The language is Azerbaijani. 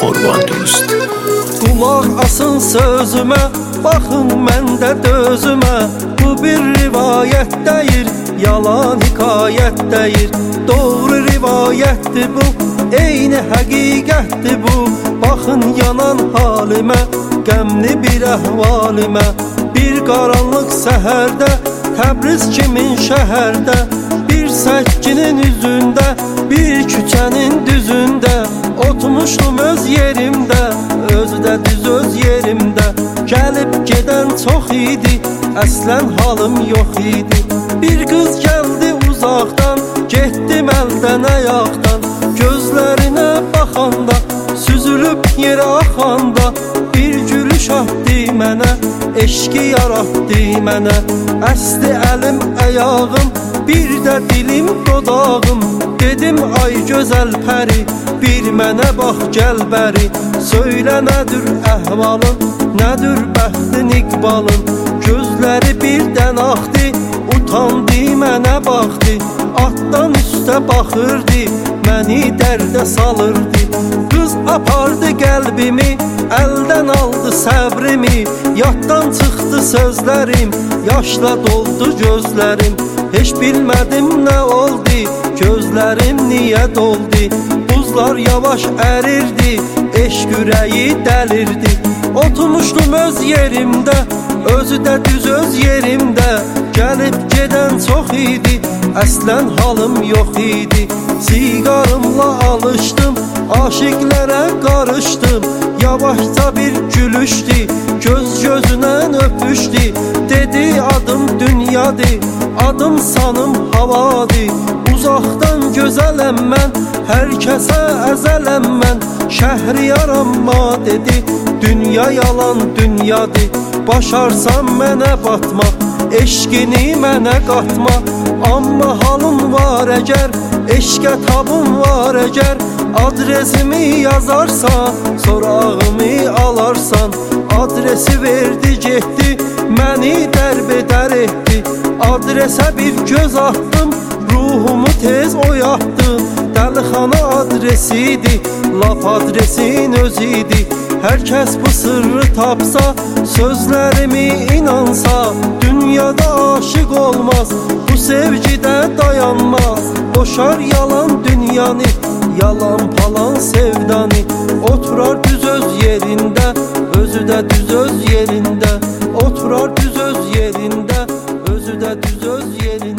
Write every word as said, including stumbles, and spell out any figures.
Qurban Dost. Qulaq asın sözümə, baxın məndə dözümə. Bu bir rivayət deyir, yalan hikayət deyir. Doğru rivayətdir bu, eyni həqiqətdir bu. Baxın yanan halimə, qəmli bir əhvalimə. Bir qaranlıq səhərdə, Təbriz kimin şəhərdə. Bir səkkinin üzündə, bir küçənin düzündə. Oturmuşdum öz yerimdə, özü də düz öz yerimdə. Gəlib gedən çox idi, əslən halım yox idi. Bir qız gəldi uzaqdan, getdim əldən ayaqdan. Gözlərinə baxanda, süzülüb yerə axanda. Bir gülüş atdı mənə, eşqi yaratdı mənə. Əsdi əlim əyağım, bir də dilim dodağım. Dedim ay gözəl pəri, bir mənə bax gəl bəri. Söylə nədir əhvalın, nədir bəxtin iqbalın. Gözləri birdən axdı, utandı mənə baxdı. Atdan üstə baxırdı, məni dərdə salırdı. Qız apardı qəlbimi, əldən aldı səbrimi. Yaddan çıxdı sözlərim, yaşla doldu gözlərim. Heç bilmədim nə oldu, gözlərim niyə doldu. Buzlar yavaş ərirdi, eşq ürəyi dəlirdi. Oturmuşdum öz yerimdə, özü də düz öz yerimdə. Gəlib gedən çox idi, əslən halım yox idi. Siqarımla alışdım, aşiqlərə qarışdım. Yavaşca bir gülüşdü, göz gözündən öpüşdü. Dedi adım dünyadır, adım sanım havadır. Uzaqdan gözələm mən, hər kəsə əzələm mən. Şəhriyaramma dedi, dünya yalan dünyadır. Başarsan mənə batma, eşqini mənə qatma. Amma halım var əgər, eşqə tabım var əgər. Adresimi yazarsan, sorağımı alarsan. Adresi verdi getdi, məni dərbədər etdi. Adresə bir göz atdım, ruhumu tez oyatdı. Dəlixana adresiydi, laf adresin özüydi. Hər kəs bu sırrı tapsa, sözlərimi inansa. Dünyada aşık olmaz, bu sevgidə dayanmaz. Boşar yalan dünyanı, yalan palan sevdanı. Oturar düz öz yerində, özü də düz öz yerində. Oturar düz öz yerində, özü də düz öz yerində.